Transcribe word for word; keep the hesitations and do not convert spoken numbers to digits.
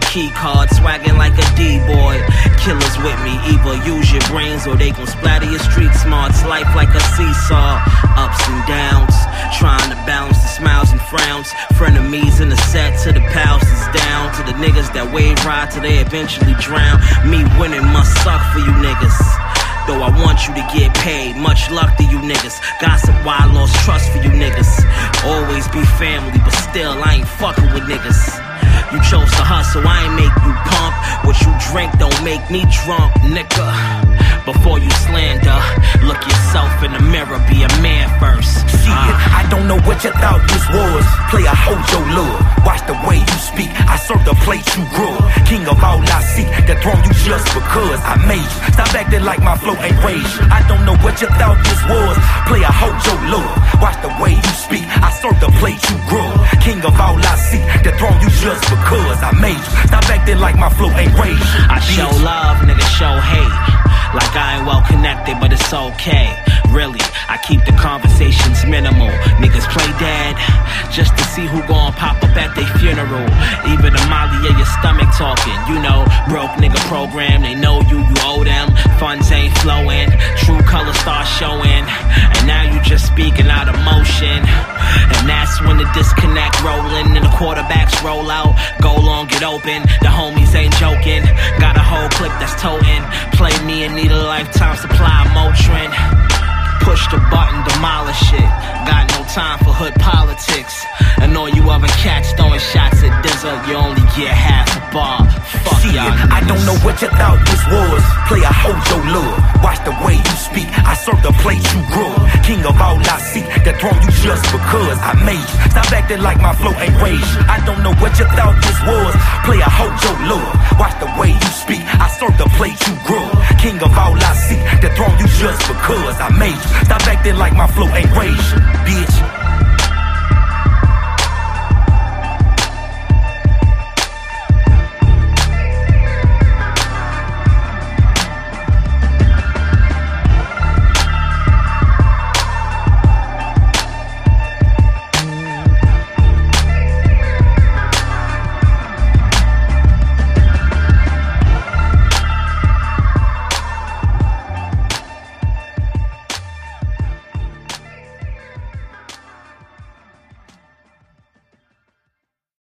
key card, swagging like a D-boy. Killers with me, either use your brains or they gon' splatter your street smarts. Life like a seesaw, ups and downs, trying to balance the smiles and frowns. Frenemies in the set to the pals is down, to the niggas that wave ride till they eventually drown. Me winning must suck for you niggas, though I want you to get paid. Much luck to you niggas. Gossip why I lost trust for you niggas. Always be family, but still I ain't fucking with niggas. You chose to hustle, I ain't make you pump. What you drink don't make me drunk, nigga. Before you slander, look yourself in the mirror, be a man first. Shit, uh. I don't know what you thought this was. Play a hold your love, watch the way you speak. I serve the plate you grew. King of all I seek, the throne you just because I made you. Stop acting like my flow ain't raised. I don't know what you thought this was. Play a hold your love, watch the way you speak. I serve the plate you grew. King of all I seek, the throne you just because I made you. Stop acting like my flow ain't raised. I show love, nigga show hate. Like I ain't well connected, but it's okay. Really, I keep the conversations minimal. Niggas play dead just to see who gon' pop up at their funeral. Even the molly of your stomach talking. You know, broke nigga program, they know you, you owe them. Funds ain't flowing, true colors start showing. And now you just speaking out of motion. And that's when the disconnect rolling and the quarterbacks roll out. Go long, get open, the homies ain't joking. Got a whole clip that's toting. Play me and need a lifetime supply of Motrin. Push the button, demolish it. Got no time for hood politics. And all you other cats throwing shots at Dizza, you only get half a bar. Fuck y'all niggas. I don't know what you thought this was. Play a hold your love, watch the way you speak. I serve the plate you grew. King of all I seek, the throne you just because I made you. Stop acting like my flow ain't raised. I don't know what you thought this was. Play a hold your love, watch the way you speak. I serve the plate you grew. King of all I seek, the throne you just because I made you. Stop acting like my flow ain't raised, bitch.